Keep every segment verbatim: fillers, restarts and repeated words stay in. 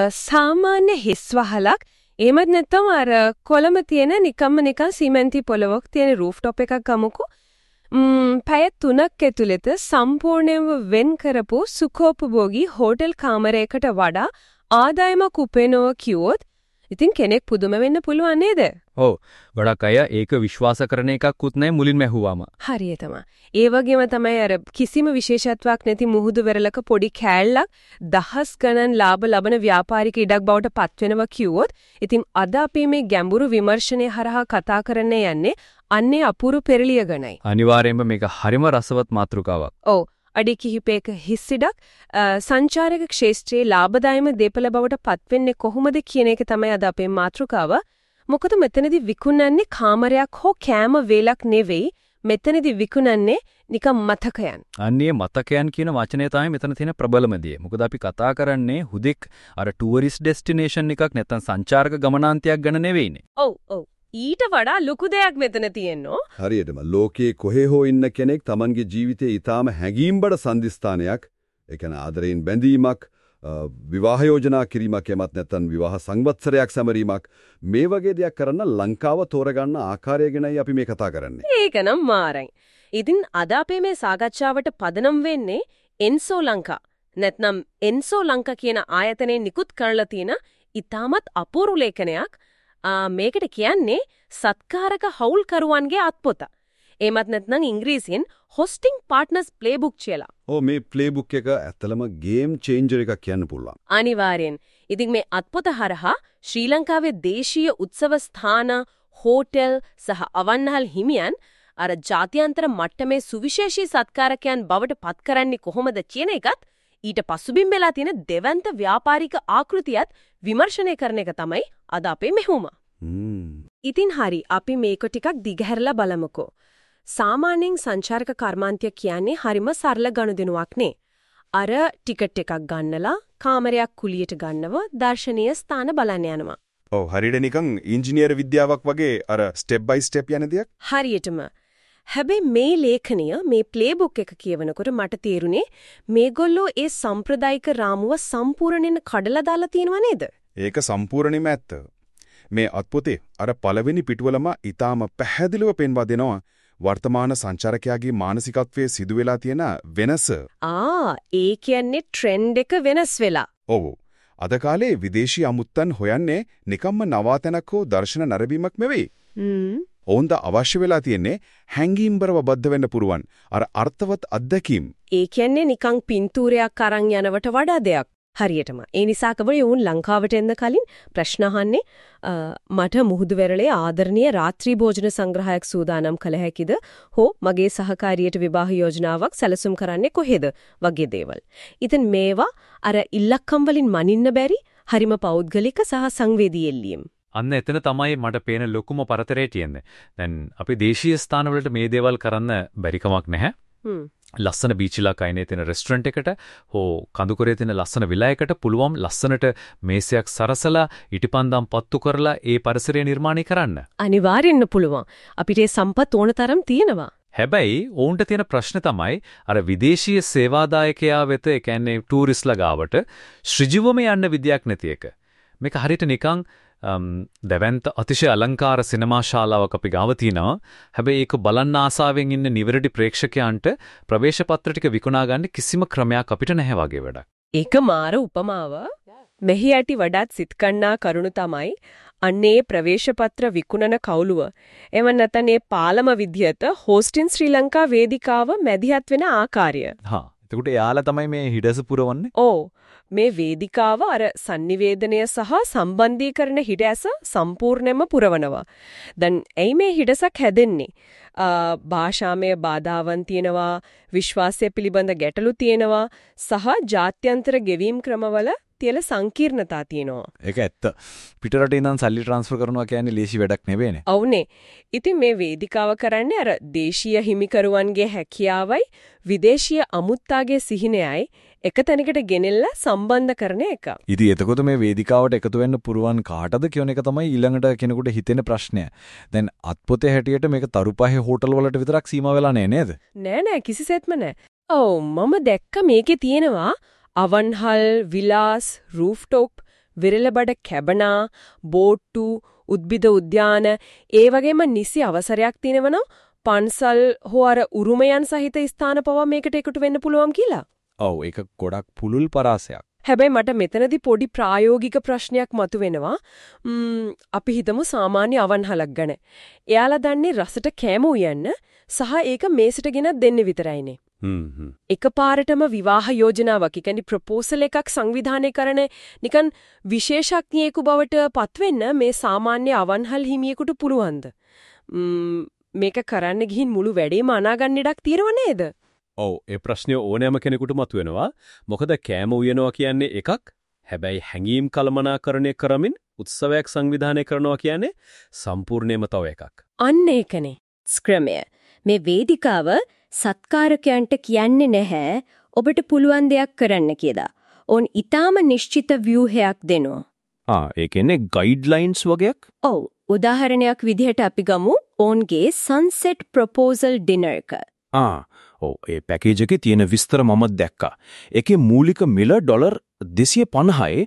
සාමාන්‍ය හිස් වහලක් එහෙමත් නැත්නම් අර කොළම තියෙන නිකම්ම නිකන් සිමෙන්ති පොළවක් තියෙන රූෆ්ටොප් එකක් ගමුකෝ. ම්ම් පැය තුනක් ඇතුළත සම්පූර්ණයෙන්ම වෙන් කරපු සුඛෝපභෝගී හෝටල් කාමරයකට වඩා ආදායමක් උපයනවා කිව්වොත් ඉතින් කෙනෙක් පුදුම වෙන්න පුළුවන් නේද? ඔව්. ගොඩක් අය ඒක විශ්වාස කරන එකක්වත් නැහැ මුලින්ම ඇහුවාම. හරියටම. ඒ වගේම තමයි අර කිසිම විශේෂත්වයක් නැති මුහුදු වෙරළක පොඩි කෑල්ලක් දහස් ගණන් ලාභ ලබන ව්‍යාපාරික ඉඩක් බවට පත් වෙනවා කිව්වොත් ඉතින් අද අපි මේ ගැඹුරු විමර්ශනය හරහා කතා කරන්න යන්නේ අන්නේ අපූර්ව පෙරලිය ගණයි. අනිවාර්යයෙන්ම මේක හරිම රසවත් මාතෘකාවක්. ඔව්. අඩි කිහිපයක හිස් ඉඩක් සංචාරක ක්ෂේත්‍රයේ ලාභදායම දේපල බවට පත් වෙන්නේ කොහොමද කියන එක තමයි අද අපේ මාතෘකාව. මොකද මෙතනදී විකුණන්නේ කාමරයක් හෝ කෑම වේලක් නෙවෙයි. මෙතනදී විකුණන්නේ නිකම් මතකයන්. අන්නේ මතකයන් කියන වචනේ තමයි මෙතන තියෙන ප්‍රබලම දේ. මොකද අපි කතා කරන්නේ හුදෙක් අර ටූරිස්ට් ඩෙස්ටිනේෂන් එකක් නැත්නම් සංචාරක ගමනාන්තයක් ගැන නෙවෙයිනේ. ඔව් ඔව්. ඊට වඩා ලොකු දෙයක් මෙතන තියෙනවා. හරියටම ලෝකයේ කොහේ හෝ ඉන්න කෙනෙක් Tamanගේ ජීවිතේ ඊටාම හැඟීම්බර සම්දිස්ථානයක්, ඒ කියන්නේ ආදරයෙන් බැඳීමක්, විවාහ යෝජනා කිරීමක් එමත් නැත්නම් විවාහ සංවත්සරයක් සැමරීමක් මේ වගේ දෙයක් කරන්න ලංකාව තෝරගන්න ආකාරය ගැනයි අපි මේ කතා කරන්නේ. ඒක නම් මාරයි. ඉතින් අද අපේ මේ සාකච්ඡාවට පදනම් වෙන්නේ එන්සෝ ලංකා නැත්නම් එන්සෝ ලංකා කියන ආයතනයේ නිකුත් කරලා තියෙන ඊටමත් අපූර්ව ලේඛනයක්. මේකට කියන්නේ සත්කාරක හවුල්කරුවන්ගේ අත්පොත. එමත් නැත්නම් ඉංග්‍රීසියෙන් හොස්ටිං පාර්ට්නර්ස් ප්ලේබුක් කියලා. ඔව් මේ ප්ලේබුක් එක ඇත්තලම ගේම් චේන්ජර් එකක් කියන්න පුළුවන්. අනිවාර්යෙන්. ඉතින් මේ අත්පොත හරහා ශ්‍රී ලංකාවේ දේශීය උත්සව ස්ථාන, හෝටල් සහ අවන්හල් හිමියන් අර ජාත්‍යන්තර මට්ටමේ සුවිශේෂී සත්කාරකයන් බවට පත් කරන්නේ කොහොමද කියන එකත් ඊට පසුබිම් වෙලා තියෙන දෙවන්ත ව්‍යාපාරික ආකෘතියත් විමර්ශනය කරන එක තමයි අද අපේ මෙහුම. ඉතින් හරි අපි මේක ටිකක් දිගහැරලා බලමුකෝ. සාමාන්‍යයෙන් සංචාරක කර්මාන්තය කියන්නේ හරිම සරල ගනුදෙනුවක් නේ. අර ටිකට් එකක් ගන්නලා කාමරයක් කුලියට ගන්නව දර්ශනීය ස්ථාන බලන්න යනවා. ඔව් හරියට නිකන් ඉංජිනේර විද්‍යාවක් වගේ අර ස්ටෙප් බයි ස්ටෙප් යන දෙයක්. හරියටම. හැබැයි මේ ලේඛනය මේ ප්ලේබුක් එක කියවනකොට මට තේරුනේ මේගොල්ලෝ ඒ සම්ප්‍රදායික රාමුව සම්පූර්ණයෙන් කඩලා දාලා තියෙනව නේද? ඒක සම්පූර්ණයෙන්ම ඇත්ත. මේ අත්පොතේ අර පළවෙනි පිටුවලම ඊටාම පැහැදිලිව පෙන්වා දෙනවා වර්තමාන සංචාරකයාගේ මානසිකත්වයේ සිදුවෙලා තියෙන වෙනස. ආ ඒ කියන්නේ ට්‍රෙන්ඩ් එක වෙනස් වෙලා. ඔව්. අද කාලේ විදේශී අමුත්තන් හොයන්නේ නිකම්ම නවාතැනක් හෝ දර්ශන නැරඹීමක් නෙවෙයි. හ්ම්. ඔවුන්ට අවශ්‍ය වෙලා තියෙන්නේ හැංගීම්බරව බද්ධ වෙන්න පුරුවන් අර අර්ථවත් අත්දැකීම්. ඒ කියන්නේ නිකන් පින්තූරයක් අරන් යනවට වඩා දෙයක්. හරියටම. ඒ නිසා කවරේ වුන් ලංකාවට එන්න කලින් ප්‍රශ්න අහන්නේ මට මුහුදු වෙරළේ ආදරණීය රාත්‍රී භෝජන සංග්‍රහයක් සූදානම් කළ හැකිද? හෝ මගේ සහකාරියට විවාහ යෝජනාවක් සැලසුම් කරන්නේ කොහෙද? වගේ දේවල්. ඉතින් මේවා අර ඉල්ලක්කම් වලින් මනින්න බැරි හරිම පෞද්ගලික සහ සංවේදී එල්ලීම්. අන්න එතන තමයි මට පේන ලොකුම පරතරය තියෙන්නේ. දැන් අපි දේශීය ස්ථානවලට මේ දේවල් කරන්න බැරි කමක් නැහැ. ලස්සන බීචිලා කයිනේ තියෙන රෙස්ටොරන්ට් එකට හෝ කඳුකරේ තියෙන ලස්සන විලා එකට පුළුවන් ලස්සනට මේසයක් සරසලා ඉටිපන්දම් පත්තු කරලා ඒ පරිසරය නිර්මාණය කරන්න. අනිවාර්යෙන්ම පුළුවන්. අපිට ඒ සම්පත් ඕන තරම් තියෙනවා. හැබැයි ඔවුන්ට තියෙන ප්‍රශ්න තමයි අර විදේශීය සේවාදායකයා වෙත ඒ කියන්නේ ටූරිස්ට්ලා ගාවට ශ්‍රීජීවම යන්න විදියක් නැති එක. මේක හරියට නිකන් දෙවන්ත අතිශය අලංකාර සිනමා ශාලාවක් අපි ගාව තිනවා. හැබැයි ඒක බලන්න ආසාවෙන් ඉන්න නිවැරදි ප්‍රේක්ෂකයන්ට ප්‍රවේශ පත්‍ර ටික විකුණා ගන්න කිසිම ක්‍රමයක් අපිට නැහැ වගේ වැඩක්. ඒක මාර උපමාව. මෙහි ඇති වඩාත් සිත්කන්නා කරුණු තමයි අන්නේ ප්‍රවේශ පත්‍ර විකුණන කවුළුව. එවන් නැත්නම් මේ පාලම විදියට හොස්ටින් ශ්‍රී ලංකා වේදිකාව මැදිහත් වෙන ආකාරය. හා එතකොට එයාලා තමයි මේ හිඩස පුරවන්නේ. ඕ මේ වේදිකාව අර sannivedanaya සහ සම්බන්ධීකරණ හිඩැස සම්පූර්ණයෙන්ම පුරවනවා. දැන් ඇයි මේ හිඩසක් හැදෙන්නේ? භාෂාමය බාධාවන් තියෙනවා, විශ්වාසය පිළිබඳ ගැටලු තියෙනවා සහ ජාත්‍යන්තර ගෙවීම් ක්‍රමවල තියෙන සංකීර්ණතා තියෙනවා. ඒක ඇත්ත. පිටරට ඉඳන් සල්ලි ට්‍රාන්ස්ෆර් කරනවා කියන්නේ ලේසි වැඩක් නෙවෙයිනේ. ඔව්නේ. ඉතින් මේ වේදිකාව කරන්නේ අර දේශීය හිමිකරුවන්ගේ හැකියාවයි විදේශීය අමුත්තාගේ සිහිනයයි එක තැනකට ගෙනෙල්ලා සම්බන්ධ කරන එක. ඉතින් එතකොට මේ වේදිකාවට එකතු වෙන්න පුරුවන් කාටද කියන එක තමයි ඊළඟට කෙනෙකුට හිතෙන ප්‍රශ්නය. දැන් අත්පොතේ හැටියට මේක තරුපහේ හෝටල් වලට විතරක් සීමා වෙලා නෑ නේද? නෑ නෑ කිසිසේත්ම නෑ. ඔව් මම දැක්ක මේකේ තියෙනවා අවන්හල්, විලාස්, රූෆ්ටොප් විරලබඩ කැබනා, බෝට්ටු, උද්භිද උද්‍යාන, ඒ වගේම නිසි අවසරයක් තියෙනවනම් පන්සල් හෝ අර උරුමයන් සහිත ස්ථාන පවා මේකට එකතු වෙන්න පුළුවන් කියලා. ඔව් ඒක ගොඩක් පුළුල් පරාසයක්. හැබැයි මට මෙතනදී පොඩි ප්‍රායෝගික ප්‍රශ්නයක් මතුවෙනවා. අපි හිතමු සාමාන්‍ය අවන්හලක් ගැන. එයාලා දන්නේ රසට කෑම උයන්න සහ ඒක මේසට ගෙනත් දෙන්න විතරයිනේ. හ්ම් එකපාරටම විවාහ යෝජනාවක්, කියන්නේ ප්‍රොපෝසල් එකක් සංවිධානය කරන නිකන් විශේෂඥයෙකු බවට පත්වෙන්න මේ සාමාන්‍ය අවන්හල් හිමියෙකුට පුළුවන්ද? මේක කරන්න ගිහින් මුළු වැඩේම අනාගන්න ඉඩක් තියෙනව නේද? ඔව් ඒ ප්‍රශ්නේ ඕනෑම කෙනෙකුට මතුවෙනවා. මොකද කෑම උයනවා කියන්නේ එකක්. හැබැයි හැඟීම් කළමනාකරණය කරමින් උත්සවයක් සංවිධානය කරනවා කියන්නේ සම්පූර්ණයෙන්ම තව එකක්. අන්න ඒකනේ. ස්ක්‍රමය. මේ වේදිකාව සත්කාරකයන්ට කියන්නේ නැහැ ඔබට පුළුවන් දෙයක් කරන්න කියලා. ඕන් ඊටාම නිශ්චිත ව්‍යුහයක් දෙනවා. ආ ඒ කියන්නේ ගයිඩ්ලයින්ස් වගේක්? ඔව්. උදාහරණයක් විදිහට අපි ගමු ඕන්ගේ සන්සෙට් ප්‍රොපෝසල් ඩිනර් එක. ආ ඔව් ඒ පැකේජ් එකේ තියෙන විස්තර මම දැක්කා. ඒකේ මූලික මිල ඩොලර් දෙසිය පනහයි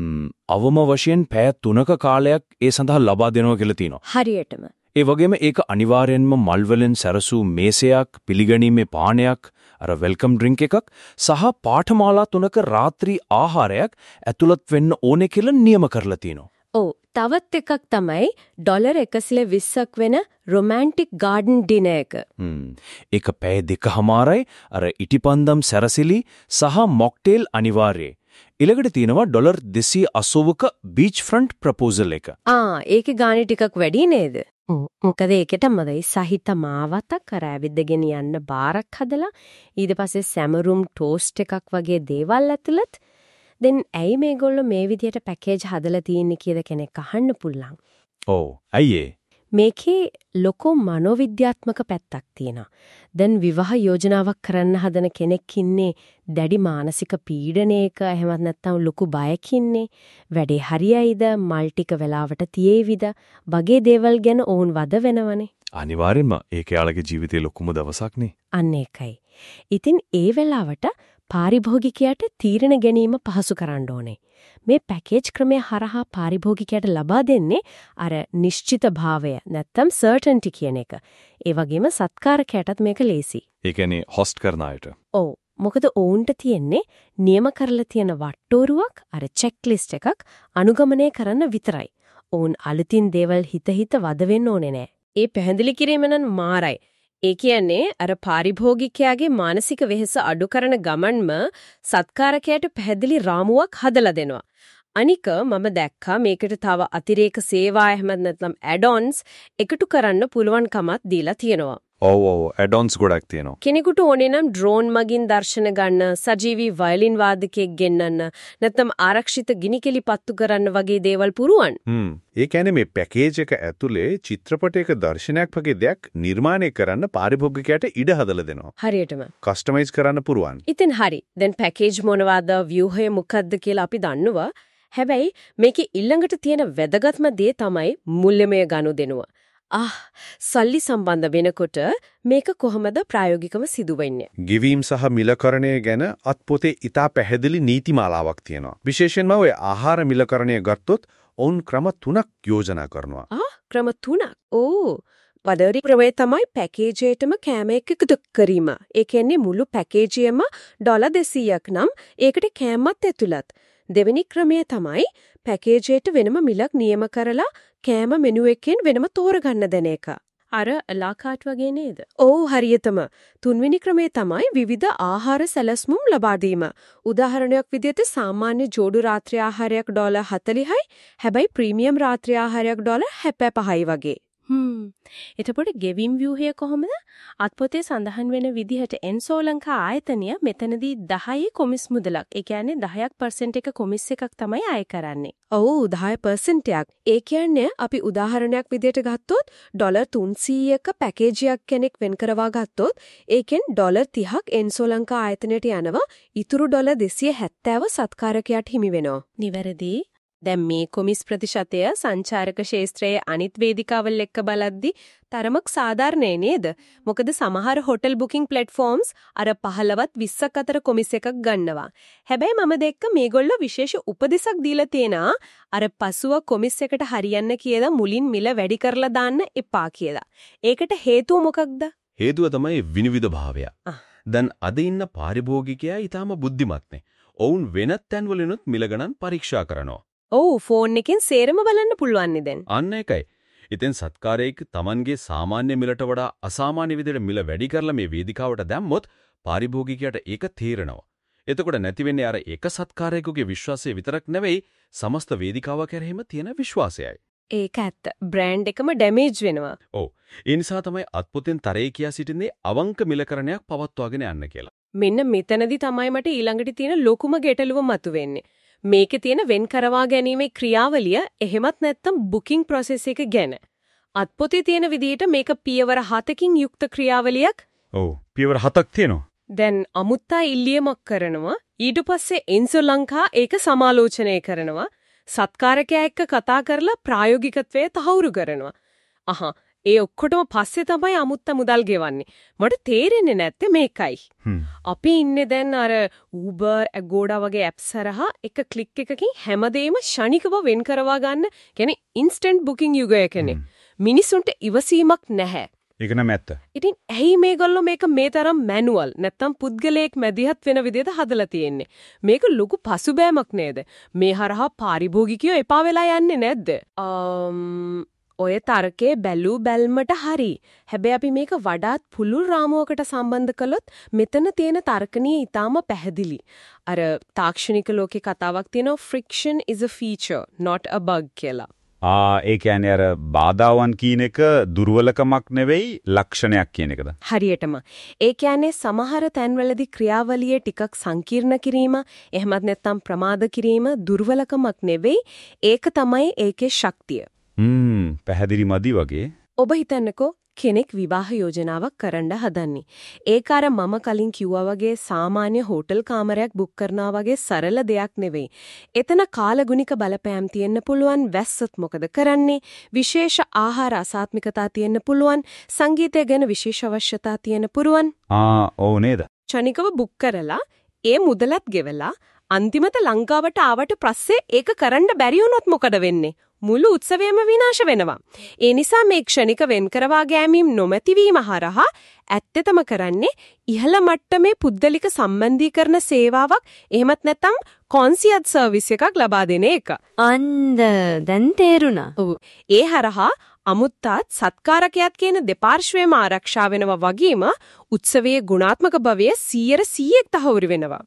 අවම වශයෙන් පැය තුනක කාලයක් ඒ සඳහා ලබා දෙනවා කියලා තියෙනවා. හරියටම. ඒ වගේම ඒක අනිවාර්යෙන්ම මල් වලින් සැරසූ මේසයක්, පිළිගැනීමේ පානයක්, අර වෙල්කම් ඩ්‍රින්ක් එකක් සහ පාඨමාලා තුනක රාත්‍රී ආහාරයක් ඇතුළත් වෙන්න ඕනේ කියලා නියම කරලා තියෙනවා. ඔව්. තවත් එකක් තමයි ඩොලර් එකසිය විස්සක් වෙන රොමැන්ටික් ගාඩන් ඩිනර් එක. හ්ම්. ඒක පැය දෙකමාරයි අර ඉටිපන්දම් සැරසිලි සහ මොක්ටේල් අනිවාර්යයි. ඊළඟට තියෙනවා ඩොලර් දෙසිය අසූවක බීච් ෆ්‍රන්ට් ප්‍රොපෝසල් එක. ආ ඒකේ ගාණි ටිකක් වැඩි නේද? මොකද ඒකට මදයි සහිත මාවතක් අර ඇවිදගෙන යන්න බාරක් හදලා ඊට පස්සේ සැමරුම් ටෝස්ට් එකක් වගේ දේවල් ඇතුළත්. දැන් ඇයි මේගොල්ලෝ මේ විදියට පැකේජ් හදලා තියෙන්නේ කියලා කෙනෙක් අහන්න පුළුවන්. ඔව්. ඇයි ඒ? මේකේ ලොකෝ මනෝවිද්‍යාත්මක පැත්තක් තියෙනවා. දැන් විවාහ යෝජනාවක් කරන්න හදන කෙනෙක් ඉන්නේ දැඩි මානසික පීඩනයක, එහෙමත් නැත්නම් ලොකු බයකින්නේ. වැඩේ හරියයිද, මල් ටික වෙලාවට තියේවිද, වගේ දේවල් ගැන ඕන් වද වෙනවනේ. අනිවාර්යෙන්ම ඒක යාළගේ ජීවිතේ ලොකුම දවසක්නේ. අන්න ඒකයි. ඉතින් ඒ වෙලාවට පාරිභෝගිකයාට තීරණ ගැනීම පහසු කරන්න ඕනේ. මේ පැකේජ් ක්‍රමය හරහා පාරිභෝගිකයාට ලබා දෙන්නේ අර නිශ්චිත භාවය නැත්තම් සර්ටන්ටි කියන එක. ඒ වගේම සත්කාරකයටත් මේක ලේසි. ඒ කියන්නේ හොස්ට් කරන අයට. ඔව්. මොකද ඔවුන්ට තියෙන්නේ නියම කරලා තියෙන වට්ටෝරුවක්, අර චෙක් ලිස්ට් එකක් අනුගමනය කරන්න විතරයි. ඔවුන් අලුතින් දේවල් හිත හිත වද වෙන්න ඕනේ නෑ. ඒ පැහැදිලි කිරීම නම් මාරයි. ඒ කියන්නේ අර පාරිභෝගිකයාගේ මානසික වෙහෙස අඩු කරන ගමන්ම සත්කාරකයට පැහැදිලි රාමුවක් හදලා දෙනවා. අනික මම දැක්කා මේකට තව අතිරේක සේවා එහෙමත් නැත්නම් ඇඩ්-ඔන්ස් එකතු කරන්න පුළුවන්කමක් දීලා තියෙනවා. ඔව් ඔව් ඇඩ්-ඔන්ස් ගොඩක් තියෙනවා. කෙනෙකුට ඕනේ නම් ඩ්‍රෝන් මගින් දර්ශන ගන්න, සජීවී වයලින් වාදකයෙක් ගෙන්නන්න, නැත්නම් ආරක්ෂිත ගිනිකෙලි පත්තු කරන්න වගේ දේවල් පුරුවන්. හ්ම්. ඒ කියන්නේ මේ පැකේජ් එක ඇතුලේ චිත්‍රපටයක දර්ශනයක් වගේ දෙයක් නිර්මාණය කරන්න පාරිභෝගිකයාට ඉඩ හදලා දෙනවා. හරියටම. කස්ටමයිස් කරන්න පුරුවන්. ඉතින් හරි. දැන් පැකේජ් මොනවාද, ව්‍යුහය මොකක්ද කියලා අපි දන්නවා. හැබැයි මේකේ ඊළඟට තියෙන වැදගත්ම දේ තමයි මුල්‍යමය ගනුදෙනුව. ආ සල්ලි සම්බන්ධ වෙනකොට මේක කොහොමද ප්‍රායෝගිකව සිදු වෙන්නේ? ගෙවීම් සහ මිලකරණය ගැන අත්පොතේ ඉතා පැහැදිලි නීතිමාලාවක් තියෙනවා. විශේෂයෙන්ම ඔය ආහාර මිලකරණය ගත්තොත් ඔවුන් ක්‍රම තුනක් යෝජනා කරනවා. ආ ක්‍රම තුනක්. ඕ පදවි ක්‍රමය තමයි පැකේජයටම කෑම එකතු කිරීම. ඒ කියන්නේ මුළු පැකේජයම ඩොලර් දෙසීයක් නම් ඒකට කෑමත් ඇතුළත්. දෙවෙනි ක්‍රමය තමයි පැකේජයට වෙනම මිලක් නියම කරලා කෑම මෙනු එකෙන් වෙනම තෝරගන්න දෙන එක. අර ලාකාට් වගේ නේද? ඔව් හරියටම. තුන්වෙනි ක්‍රමය තමයි විවිධ ආහාර සැලැස්මුම් ලබා දීම. උදාහරණයක් විදිහට සාමාන්‍ය ජෝඩු රාත්‍රී ආහාරයක් ඩොලර් හතළිහයි, හැබැයි ප්‍රීමියම් රාත්‍රී ආහාරයක් ඩොලර් හැත්තෑ පහයි වගේ. හ්ම්. එතකොට ගෙවිම් ව්‍යුහය කොහොමද? අත්පොතේ සඳහන් වෙන විදිහට එන්සෝ ලංකා ආයතනය මෙතනදී දහයේ කොමිස් මුදලක්, ඒ කියන්නේ දහයක් පර්සන්ට් එක කොමිස් එකක් තමයි අය කරන්නේ. ඔව් දහ පර්සන්ට් එකක්. ඒ කියන්නේ අපි උදාහරණයක් විදිහට ගත්තොත් ඩොලර් තුන්සීයක පැකේජයක් කෙනෙක් වෙන් කරවා ගත්තොත් ඒකෙන් ඩොලර් තිහක් එන්සෝ ලංකා ආයතනයට යනවා. ඉතුරු ඩොලර් දෙසිය හැත්තෑව සත්කාරකයාට හිමි වෙනවා. නිවැරදි. දැන් මේ කොමිස් ප්‍රතිශතය සංචාරක ශාස්ත්‍රයේ අනිත් වේදිකාවල් එක්ක බලද්දි තරමක් සාධාරණේ නේද? මොකද සමහර හොටල් බුකින් ප්ලැට්ෆෝම්ස් අර පහළවත් විස්සක් අතර කොමිස් එකක් ගන්නවා. හැබැයි මම දැක්ක මේගොල්ලෝ විශේෂ උපදෙසක් දීලා තියෙනවා අර පසුව කොමිස් එකට හරියන්න කියලා මුලින් මිල වැඩි කරලා දාන්න එපා කියලා. ඒකට හේතුව මොකක්ද? හේතුව තමයි විනිවිද භාවය. දැන් අද ඉන්න පාරිභෝගිකයා ඊටාම බුද්ධිමත්නේ. ඔවුන් වෙනත් තැන්වලිනුත් මිල ගණන් පරීක්ෂා කරනවා. ඔව් ෆෝන් එකෙන් සේරම බලන්න පුළුවන් නේ දැන්. අන්න ඒකයි. ඉතින් සත්කාරයක Tamanගේ සාමාන්‍ය මිලට වඩා අසාමාන්‍ය විදිහට මිල වැඩි කරලා මේ වේදිකාවට දැම්මොත් පාරිභෝගිකයාට ඒක තේරෙනවා. එතකොට නැති වෙන්නේ අර එක සත්කාරයකගේ විශ්වාසය විතරක් නෙවෙයි සමස්ත වේදිකාව කෙරෙහිම තියෙන විශ්වාසයයි. ඒක ඇත්ත. බ්‍රෑන්ඩ් එකම ඩැමේජ් වෙනවා. ඔව්. ඒ නිසා තමයි අත්පොතෙන් තරේ කියා සිටින්නේ අවංක මිලකරණයක් පවත්වාගෙන යන්න කියලා. මෙන්න මෙතනදී තමයි මට ඊළඟට තියෙන ලොකුම ගැටලුව මතුවෙන්නේ. මේකේ තියෙන වෙන් කරවා ගැනීමේ ක්‍රියාවලිය එහෙමත් නැත්නම් බුකින් ප්‍රොසෙස් එක ගැන. අත්පොතේ තියෙන විදිහට මේක පියවර හතකින් යුක්ත ක්‍රියාවලියක්. ඔව් පියවර හතක් තියෙනවා. දැන් අමුත්තා ඉල්ලියමක් කරනවා. ඊට පස්සේ එන්සෝ ලංකා ඒක සමාලෝචනය කරනවා. සත්කාරකයා එක්ක කතා කරලා ප්‍රායෝගිකත්වයේ තහවුරු කරනවා. අහා ඒ ඔක්කොටම පස්සේ තමයි අමුත්තා මුදල් ගෙවන්නේ. මට තේරෙන්නේ නැත්තේ මේකයි. අපි ඉන්නේ දැන් අර Uber, Agoda වගේ apps හරහා එක ක්ලික් එකකින් හැමදේම ෂණිකව වෙන් කරවා ගන්න, කියන්නේ instant booking යුගයකනේ. මිනිසුන්ට ඉවසීමක් නැහැ. ඒක නම් ඇත්ත. ඉතින් ඇයි මේගොල්ලෝ මේක මේ තරම් මැනුවල් නැත්තම් පුද්ගලයෙක් මැදිහත් වෙන විදිහට හදලා තියෙන්නේ? මේක ලොකු පසුබෑමක් නේද? මේ හරහා පාරිභෝගිකයෝ එපා වෙලා යන්නේ නැද්ද? ඔය තර්කේ බැලූ බැල්මට හරි. හැබැයි අපි මේක වඩාත් පුළුල් රාමුවකට සම්බන්ධ කළොත් මෙතන තියෙන තර්කණිය ඊටාම පැහැදිලි. අර තාක්ෂණික ලෝකේ කතාවක් තියෙනවා friction is a feature not a bug කියලා. ආ ඒ කියන්නේ අර බාධාවන් කියන එක දුර්වලකමක් නෙවෙයි ලක්ෂණයක් කියන එකද? හරියටම. ඒ කියන්නේ සමහර තැන්වලදී ක්‍රියාවලිය ටිකක් සංකීර්ණ කිරීම, එහෙමත් නැත්නම් ප්‍රමාද කිරීම දුර්වලකමක් නෙවෙයි, ඒක තමයි ඒකේ ශක්තිය. හ්ම් පැහැදිලි මදි වගේ. ඔබ හිතන්නකෝ කෙනෙක් විවාහ යෝජනාවක් කරන්න හදන්නේ. ඒක අර මම කලින් කිව්වා වගේ සාමාන්‍ය හෝටල් කාමරයක් බුක් කරනවා වගේ සරල දෙයක් නෙවෙයි. එතන කාලගුණික බලපෑම් තියෙන්න පුළුවන්. වැස්සොත් මොකද කරන්නේ? විශේෂ ආහාර අසාත්මිකතා තියෙන්න පුළුවන්. සංගීතය ගැන විශේෂ අවශ්‍යතා තියෙන්න පුරුවන්. ආ ඔව් නේද? ක්ෂණිකව බුක් කරලා ඒ මුදලත් ගෙවලා අන්තිමට ලංකාවට ආවට පස්සේ ඒක කරන්න බැරි වුණොත් මොකද වෙන්නේ? මුළු උත්සවයම විනාශ වෙනවා. ඒ නිසා මේ ක්ෂණික වෙන් කරවා ගැනීම නොමැතිවීම හරහා ඇත්තටම කරන්නේ ඉහළ මට්ටමේ පුද්ගලික සම්බන්ධීකරණ සේවාවක් එහෙමත් නැත්නම් කොන්සියර්ජ් සර්විස් එකක් ලබා දෙන එක. අන්ද දැන් තේරුණා. ඔව්. ඒ හරහා අමුත්තාත් සත්කාරකයාත් කියන දෙපාර්ශ්වයම ආරක්ෂා වෙනවා වගේම උත්සවයේ ගුණාත්මක භවය සීයට සීයක් තහවුරු වෙනවා.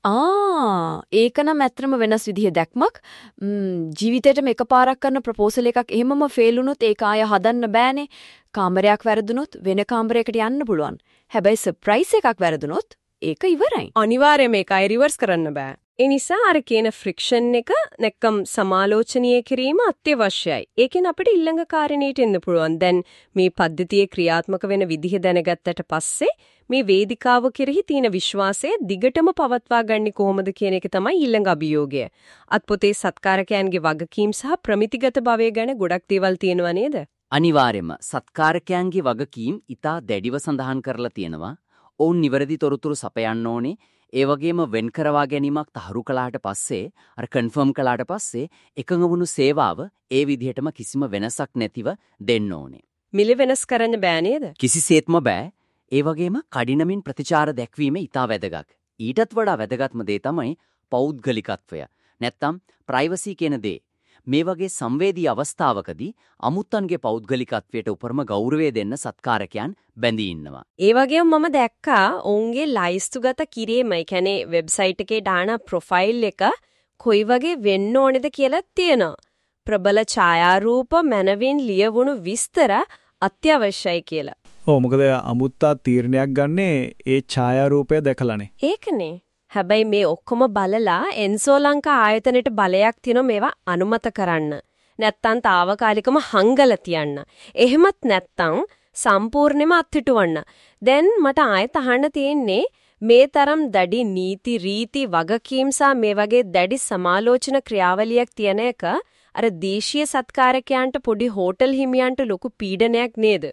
ආ ඒක නම් ඇත්තම වෙනස් විදිහ දැක්මක්. ජීවිතේටම එකපාරක් කරන ප්‍රොපෝසල් එකක් එහෙමම ෆේල් වුණොත් ඒක ආය හදන්න බෑනේ. කාමරයක් වැරදුනොත් වෙන කාමරයකට යන්න පුළුවන්. හැබැයි සර්ප්‍රයිස් එකක් වැරදුනොත් ඒක ඉවරයි. අනිවාර්යයෙන්ම ඒක අය රිවර්ස් කරන්න බෑ. ඒ නිසා අර කියන ෆ්‍රික්ෂන් එක නැක්කම් සමාලෝචනීය කිරීම අත්‍යවශ්‍යයි. ඒකෙන් අපිට ඊළඟ කාරණේට එන්න පුළුවන්. දැන් මේ පද්ධතියේ ක්‍රියාත්මක වෙන විදිහ දැනගත්තට පස්සේ මේ වේදිකාව කෙරෙහි තියෙන විශ්වාසය දිගටම පවත්වා ගන්නේ කොහොමද කියන එක තමයි ඊළඟ අභියෝගය. අත්පොතේ සත්කාරකයන්ගේ වගකීම් සහ ප්‍රමිතිගත භවය ගැන ගොඩක් දේවල් තියෙනවා නේද? අනිවාර්යයෙන්ම සත්කාරකයන්ගේ වගකීම් ඉතා දැඩිව සඳහන් කරලා තියෙනවා. ඔවුන් නිවැරදි තොරතුරු සපයන්න ඕනේ. ඒ වගේම වෙන් කරවා ගැනීමක් තහවුරු කළාට පස්සේ අර කන්ෆර්ම් කළාට පස්සේ එකඟ වුණු සේවාව ඒ විදිහටම කිසිම වෙනසක් නැතිව දෙන්න ඕනේ. මිල වෙනස් කරන්න බෑ නේද? කිසිසේත්ම බෑ. ඒ වගේම කඩිනමින් ප්‍රතිචාර දැක්වීම ඉතා වැදගත්. ඊටත් වඩා වැදගත්ම දේ තමයි පෞද්ගලිකත්වය. නැත්තම් ප්‍රයිවසි කියන දේ. මේ වගේ සංවේදී අවස්ථාවකදී අමුත්තන්ගේ පෞද්ගලිකත්වයට උපරිම ගෞරවය දෙන්න සත්කාරකයන් බැඳී ඉන්නවා. ඒ වගේම මම දැක්කා ඔවුන්ගේ ලයිස්තුගත කිරීම, ඒ කියන්නේ වෙබ්සයිට් එකේ දාන ප්‍රොෆයිල් එක කොයි වගේ වෙන්න ඕනේද කියලා තියෙනවා. ප්‍රබල ඡායාරූප මනවින් ලියවුණු විස්තර අත්‍යවශ්‍යයි කියලා. ඔව් මොකද අමුත්තා තීරණයක් ගන්නේ ඒ ඡායාරූපය දැකලානේ. ඒකනේ. හැබැයි මේ ඔක්කොම බලලා එන්සෝ ලංකා ආයතනයට බලයක් තියෙනවා මේවා අනුමත කරන්න. නැත්තම් తాවකාලිකම හංගල තියන්න. එහෙමත් නැත්තම් සම්පූර්ණයෙන්ම අත්හිටවන්න. දැන් මට ආයෙත් අහන්න තියෙන්නේ මේ තරම් දැඩි නීති රීති වගකීම් සහ මේ වගේ දැඩි සමාලෝචන ක්‍රියාවලියක් තියෙන එක අර දේශීය සත්කාරකයන්ට පොඩි හෝටල් හිමියන්ට ලොකු පීඩනයක් නේද?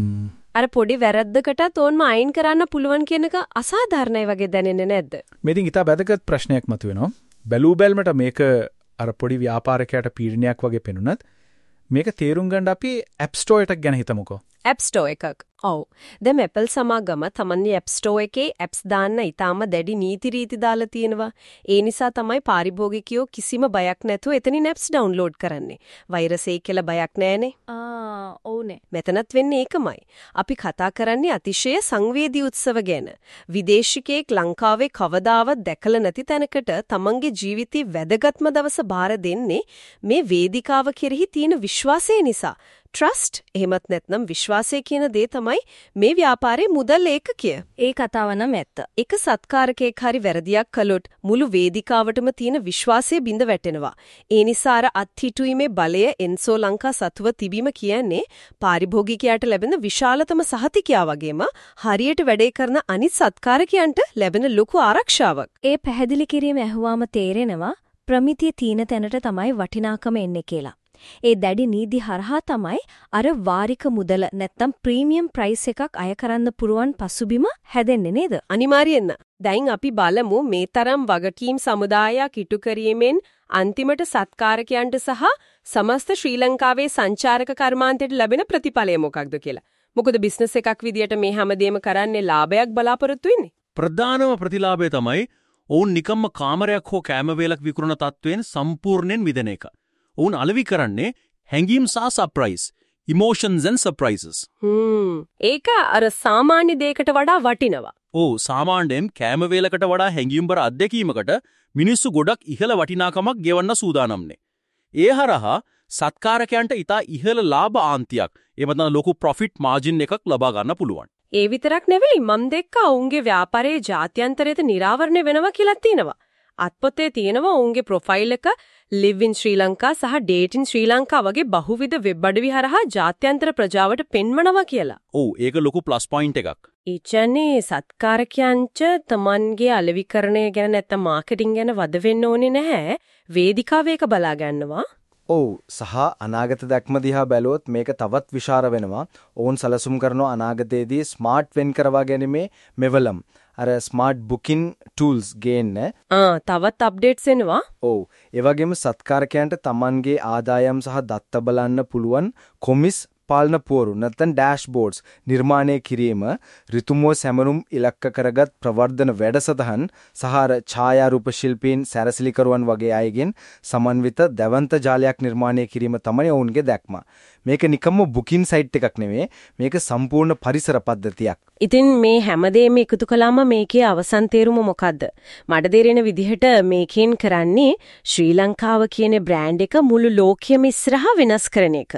අර පොඩි වැරද්දකටත් ඕන්ම අයින් කරන්න පුළුවන් කියන එක අසාධාරණයි වගේ දැනෙන්නේ නැද්ද? මේ ඉතින් ඉතා වැදගත් ප්‍රශ්නයක් මතුවෙනවා. බැලූ බැල්මට මේක අර පොඩි ව්‍යාපාරිකයාට පීඩනයක් වගේ පෙනුනත් මේක තේරුම් ගන්න අපි ඇප් ස්ටෝර් එකක් ගැන හිතමුකෝ. ඇප් ස්ටෝර් එකක්. ඔව්. දැන් Apple සමාගම තමන්ගේ ඇප් ස්ටෝර් එකේ ඇප්ස් දාන්න ඊටාම දැඩි නීති රීති දාලා තියෙනවා. ඒ නිසා තමයි පාරිභෝගිකයෝ කිසිම බයක් නැතුව එතනින් ඇප්ස් ඩවුන්ලෝඩ් කරන්නේ. වෛරස් ඒ කියලා බයක් නැහැනේ. ආ ඔව්නේ. මෙතනත් වෙන්නේ ඒකමයි. අපි කතා කරන්නේ අතිශය සංවේදී උත්සව ගැන. විදේශිකයෙක් ලංකාවේ කවදාවත් දැකලා නැති තැනකට තමන්ගේ ජීවිතේ වැදගත්ම දවස බාර දෙන්නේ මේ වේදිකාව කෙරෙහි තියෙන විශ්වාසය නිසා. ට්‍රස්ට් එහෙමත් නැත්නම් විශ්වාසය කියන දේ තමයි මේ ව්‍යාපාරයේ මුදල් ඒකකය. ඒ කතාව නම් ඇත්ත. එක සත්කාරකෙක් හරි වැරදියක් කළොත් මුළු වේදිකාවටම තියෙන විශ්වාසය බිඳ වැටෙනවා. ඒ නිසා අර අත්හිටුීමේ බලය එන්සෝ ලංකා සතුව තිබීම කියන්නේ පාරිභෝගිකයාට ලැබෙන විශාලතම සහතිකයා වගේම හරියට වැඩේ කරන අනිත් සත්කාරකයන්ට ලැබෙන ලොකු ආරක්ෂාවක්. ඒ පැහැදිලි කිරීම ඇහුවාම තේරෙනවා ප්‍රමිතිය තීන තැනට තමයි වටිනාකම එන්නේ කියලා. ඒ දැඩි නීති හරහා තමයි අර වාරික මුදල නැත්තම් ප්‍රීමියම් ප්‍රයිස් එකක් අය කරන්න පුරුවන් පසුබිම හැදෙන්නේ නේද? අනිවාර්යෙන්ම. දැන් අපි බලමු මේ තරම් වගකීම් සමුදායක් ඉටු කිරීමෙන් අන්තිමට සත්කාරකයන්ට සහ සමස්ත ශ්‍රී ලංකාවේ සංචාරක කර්මාන්තයට ලැබෙන ප්‍රතිඵලය මොකක්ද කියලා. මොකද බිස්නස් එකක් විදියට මේ හැමදේම කරන්නේ ලාභයක් බලාපොරොත්තු වෙන්නේ. ප්‍රධානම ප්‍රතිලාභය තමයි ඔවුන් නිකම්ම කාමරයක් හෝ කෑම වේලක් විකුණන තත්වයෙන් සම්පූර්ණයෙන් මිදෙන එක. ඔවුන් අලෙවි කරන්නේ හැඟීම් සහ surprise, emotions and surprises. Hmm. ඒක අර සාමාන්‍ය දෙයකට වඩා වටිනවා. ඔව්, සාමාන්‍යයෙන් කෑම වේලකට වඩා හැඟීම්බර අත්දැකීමකට මිනිස්සු ගොඩක් ඉහළ වටිනාකමක් ගෙවන්න සූදානම්නේ. ඒ හරහා සත්කාරකයන්ට ඉතා ඉහළ ලාභ ආන්තියක්, එහෙම නැත්නම් ලොකු ප්‍රොෆිට් මාජින් එකක් ලබා ගන්න පුළුවන්. ඒ විතරක් නෙවෙයි, මම දැක්කා ඔවුන්ගේ ව්‍යාපාරයේ ජාත්‍යන්තරයට නිරාවරණය වෙනවා කියලා තියෙනවා. අත්පොතේ තියෙනවා ඔවුන්ගේ ප්‍රොෆයිල් එක live in ශ්‍රී ලංකා සහ date in ශ්‍රී ලංකා වගේ බහුවිධ වෙබ් අඩවි හරහා ජාත්‍යන්තර ප්‍රජාවට පෙන්වනවා කියලා. ඔව්, ඒක ලොකු ප්ලස් පොයින්ට් එකක්. ඊචනේ සත්කාරකයන්ට තමන්ගේ අලෙවිකරණය ගැන නැත්නම් මාකටිං ගැන වද වෙන්න ඕනේ නැහැ. වේදිකාවේ එක බලා ගන්නවා. ඔව්, සහ අනාගත දැක්ම දිහා බැලුවොත් මේක තවත් විශාල වෙනවා. ඕන් සැලසුම් කරන අනාගතයේදී ස්මාර්ට් වෙන් කරවා ගැනීමේ මෙවලම් අර ස්මාර්ට් බුකින් ටූල්ස් ගේන්න. ආ තවත් අප්ඩේට්ස් එනවා. ඔව්, ඒ වගේම සත්කාරකයන්ට Tamanගේ ආදායම් සහ දත්ත බලන්න පුළුවන් කොමිස් පාලන පුවරු නැත්නම් ඩෑෂ්බෝඩ්ස් නිර්මාණය කිරීම, ඍතුමෝ සැමරුම් ඉලක්ක කරගත් ප්‍රවර්ධන වැඩසටහන් සහ ඡායාරූප ශිල්පීන් සැරසිලිකරුවන් වගේ අයගෙන් සමන්විත දැවන්ත ජාලයක් නිර්මාණය කිරීම තමයි ඔවුන්ගේ දැක්ම. මේක නිකම්ම බුකින් සයිට් එකක් නෙවෙයි, මේක සම්පූර්ණ පරිසර පද්ධතියක්. ඉතින් මේ හැමදේම එකතු කළාම මේකේ අවසන් තේරුම මොකද්ද? මට තේරෙන විදිහට මේකෙන් කරන්නේ ශ්‍රී ලංකාව කියන බ්‍රෑන්ඩ් එක මුළු ලෝකෙම ඉස්සරහා වෙනස් කරන එක.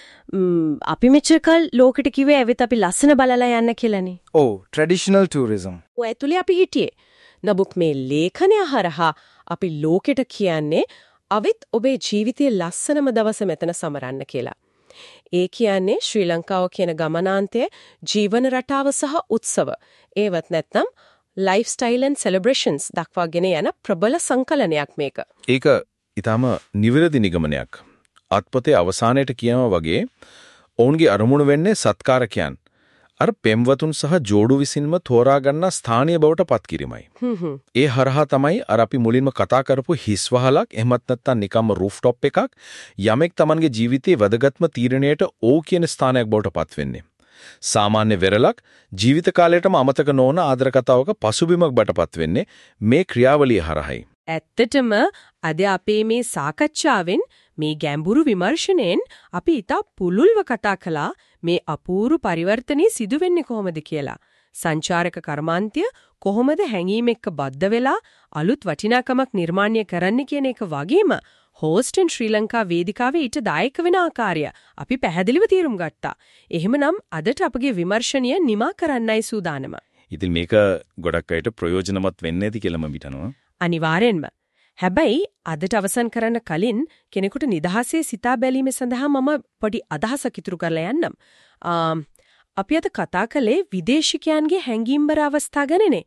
අපි මෙච්චරකල් ලෝකෙට කිව්වේ ඇවිත් අපි ලස්සන බලලා යන්න කියලානේ. ඔව්, ට්‍රැඩිෂනල් ටූරිසම්. ඔය ඇතුලේ අපි හිටියේ. නමුත් මේ ලේඛනය හරහා අපි ලෝකෙට කියන්නේ අවිත් ඔබේ ජීවිතයේ ලස්සනම දවස මෙතන සමරන්න කියලා. ඒ කියන්නේ ශ්‍රී ලංකාව කියන ගමනාන්තයේ ජීවන රටාව සහ උත්සව. ඒවත් නැත්නම් ලයිෆ්ස්ටයිල් ඇන්ඩ් සෙලිබ්‍රේෂන්ස් දක්වාගෙන යන ප්‍රබල සංකලනයක් මේක. ඒක ඊටම නිවැරදි නිගමනයක්. අත්පොතේ අවසානයේට කියනවා වගේ ඔවුන්ගේ අරමුණ වෙන්නේ සත්කාරකයන් අර පෙම්වතුන් සහ ජෝඩු විසින්ම තෝරා ගන්නා ස්ථානීය බවට පත් කිරීමයි. ඒ හරහා තමයි අර අපි මුලින්ම කතා කරපු හිස්වහලක් එහෙමත් නැත්නම් නිකම්ම රූෆ්ටොප් එකක් යමෙක් Tamanගේ ජීවිතයේ වැදගත්ම තීරණයට ඕ කියන ස්ථානයක් බවට පත් වෙන්නේ. සාමාන්‍ය වෙරළක් ජීවිත කාලයටම අමතක නොවන ආදර කතාවක පසුබිමක් බටපත් වෙන්නේ මේ ක්‍රියාවලිය හරහායි. ඇත්තටම අද අපේ මේ සාකච්ඡාවෙන් මේ ගැඹුරු විමර්ශනයෙන් අපි ඉතා පුළුල්ව කතා කළා මේ අපූරු පරිවර්තනයේ සිදු වෙන්නේ කොහොමද කියලා. සංචාරක කර්මාන්තය කොහොමද හැංගීම් එක්ක බද්ධ වෙලා අලුත් වටිනාකමක් නිර්මාණය කරන්න කියන එක වගේම හෝස්ට් ඉන් ශ්‍රී ලංකා වේදිකාවේ ඊට දායක වෙන ආකාරය අපි පැහැදිලිව තීරුම් ගත්තා. එහෙමනම් අදට අපගේ විමර්ශනය නිමා කරන්නයි සූදානම. ඉතින් මේක ගොඩක් අයට ප්‍රයෝජනවත් වෙන්නේ නැති කියලා මම හිතනවා. අනිවාර්යෙන්ම. හැබැයි අදට අවසන් කරන්න කලින් කෙනෙකුට නිදහසේ සිතා බැලීම සඳහා මම පොඩි අදහසක් ඉතුරු කරලා යන්නම්. අපි අද කතා කළේ විදේශිකයන්ගේ හැංගීම්බර අවස්ථා ගැනනේ.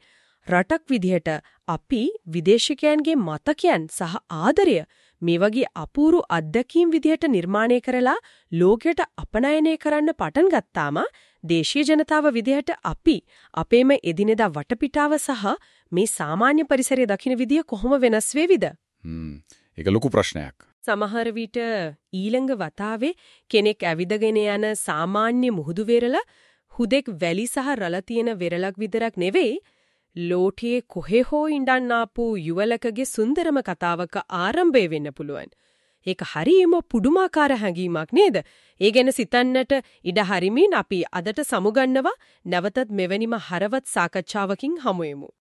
රටක් විදිහට අපි විදේශිකයන්ගේ මතකයන් සහ ආදරය මේ වගේ අපූරු අත්දැකීම් විදිහට නිර්මාණය කරලා ලෝකයට අපනයනය කරන්න පටන් ගත්තාම දේශීය ජනතාව විදිහට අපි අපේම එදිනෙදා වටපිටාව සහ මේ සාමාන්‍ය පරිසරය දකින්න විදිය කොහොම වෙනස් වේවිද? හ්ම් ඒක ලොකු ප්‍රශ්නයක්. සමහර විට ඊළඟ වතාවේ කෙනෙක් ඇවිදගෙන යන සාමාන්‍ය මුහුදු වෙරළ හුදෙක් වැලි සහ රළ තියෙන වෙරළක් විතරක් නෙවෙයි ලෝටියේ කොහේ හෝ ඉඳන් ආපු යුවලකගේ සුන්දරම කතාවක ආරම්භය වෙන්න පුළුවන්. ඒක හරියම පුදුමාකාර හැඟීමක් නේද? ඒ ගැන සිතන්නට ඉඩ හරිමින් අපි අදට සමුගන්නවා නැවතත් මෙවැනිම හරවත් සාකච්ඡාවකින් හමු වෙමු.